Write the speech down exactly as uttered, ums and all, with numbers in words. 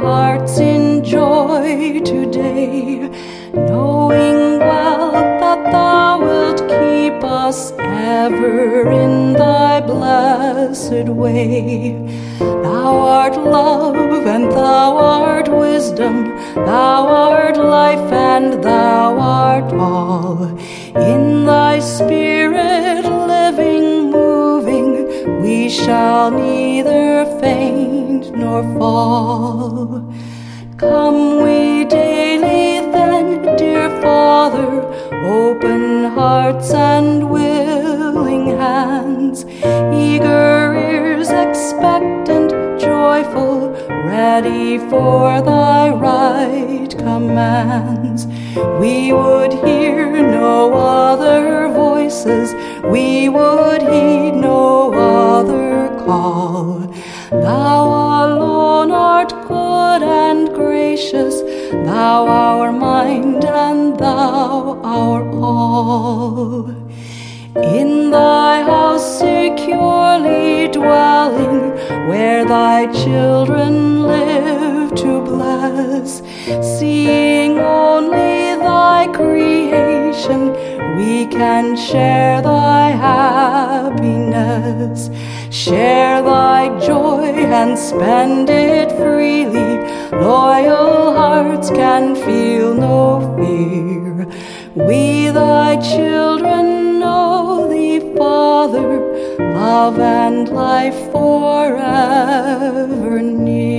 hearts in joy today, knowing well that thou wilt keep us ever in thy blessed way. Thou art love and thou art wisdom, thou art life and thou art all. In thy spirit living, moving, we shall neither faint nor fall. Come we daily then, dear Father, open hearts and willing hands, eager ears expectant, joyful, ready for thy right commands. We would hear no other voices, we would heed no other call. Thou alone art good and gracious, thou our mind and thou our all. In thy house securely dwelling, where thy children live to bless, seeing only thy creation, we can share thy happiness, share thy joy and spend it freely. Loyal hearts can feel no fear. We thy children know thee, Father, love and life forever near.